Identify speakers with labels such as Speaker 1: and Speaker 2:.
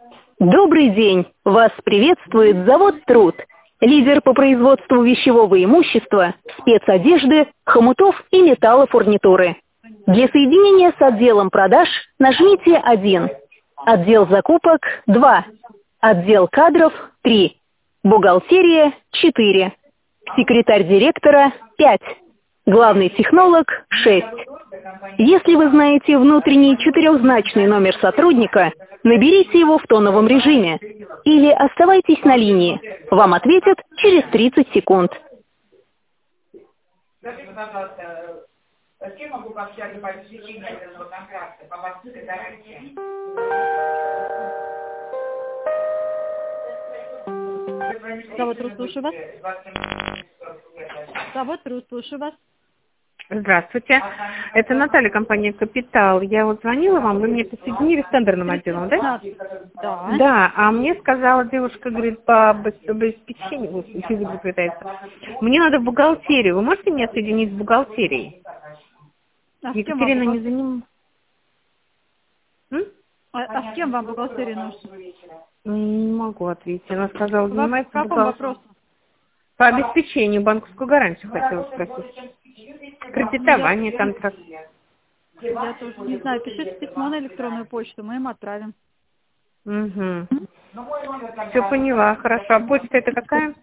Speaker 1: Добрый день! Вас приветствует завод «Труд». Лидер по производству вещевого имущества, спецодежды, хомутов и металлофурнитуры. Для соединения с отделом продаж нажмите 1. Отдел закупок 2. Отдел кадров 3. Бухгалтерия 4. Секретарь директора 5. Главный технолог 6. Если вы знаете внутренний четырехзначный номер сотрудника, наберите его в тоновом режиме или оставайтесь на линии. Вам ответят через 30 секунд.
Speaker 2: Скажите, пожалуйста, с кем могу пообщаться по обеспечению этого контракта, по морской гарантии?
Speaker 3: Завод «Труд», слушаю вас. Завод «Труд», слушаю вас.
Speaker 4: Здравствуйте. Это Наталья, компания «Капитал». Я вот звонила вам, вы мне подсоединили с тендерным отделом, да?
Speaker 3: Да.
Speaker 4: Да, а мне сказала девушка, говорит, по обеспечению, язык заплетается. Мне надо в бухгалтерию. Вы можете меня соединить с бухгалтерией? Екатерина не занимается.
Speaker 3: А с кем вам бухгалтерия нужна?
Speaker 4: Не могу ответить. Она сказала, занимается
Speaker 3: по какому вопросу?
Speaker 4: По обеспечению банковскую гарантию хотела спросить. Кредитование, контракт.
Speaker 3: Я тоже не знаю. Пишите письмо на электронную почту, мы им отправим.
Speaker 4: Угу. Все поняла, хорошо. А почта это какая?